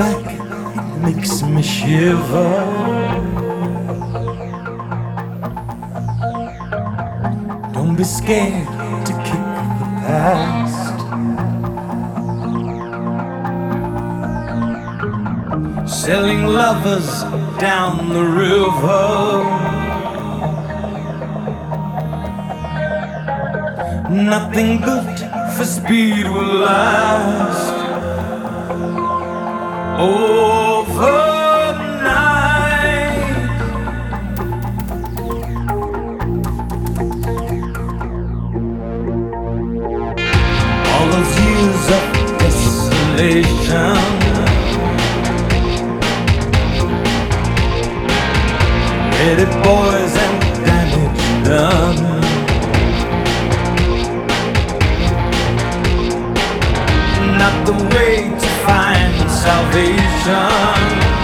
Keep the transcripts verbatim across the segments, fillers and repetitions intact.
back, it makes me shiver. Don't be scared to kick the past. Selling lovers down the river. Nothing good for speed will last overnight. All those years of desolation, ready boys and damage done. Not the way to find salvation.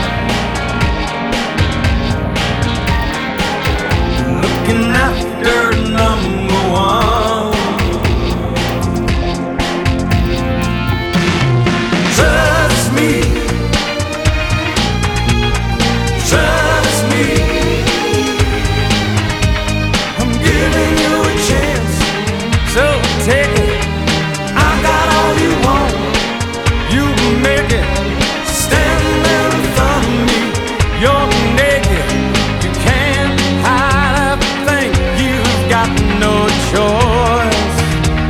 Looking after number one. Trust me, trust me. I'm giving you a chance, so take it. I got all you want. You make it, stand in front of me. You're naked, you can't hide a thing. You've got no choice.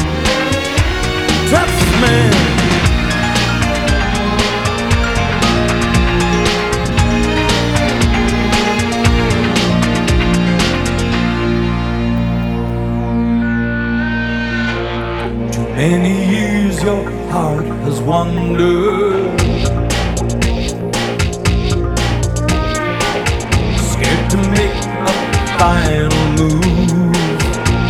Trust me. Too many years your heart has wandered, scared to make a final move.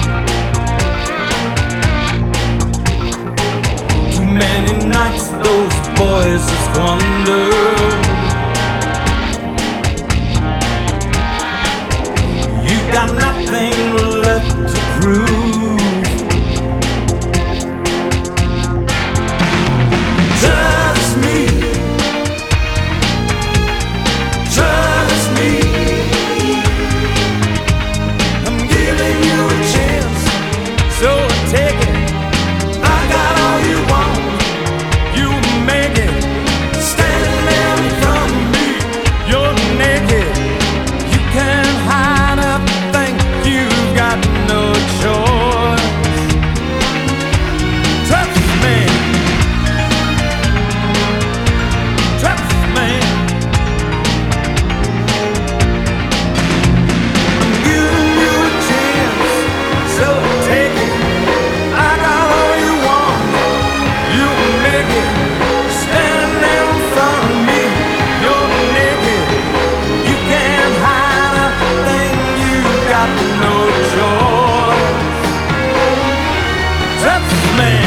Too many nights those boys have squandered. You got nothing left to prove. Trust me, trust me. I'm giving you a chance, so take it. I got all you want, you make it. Stand in front of me, you're naked. You can't hide a thing, you've got no choice. Trust me. Man.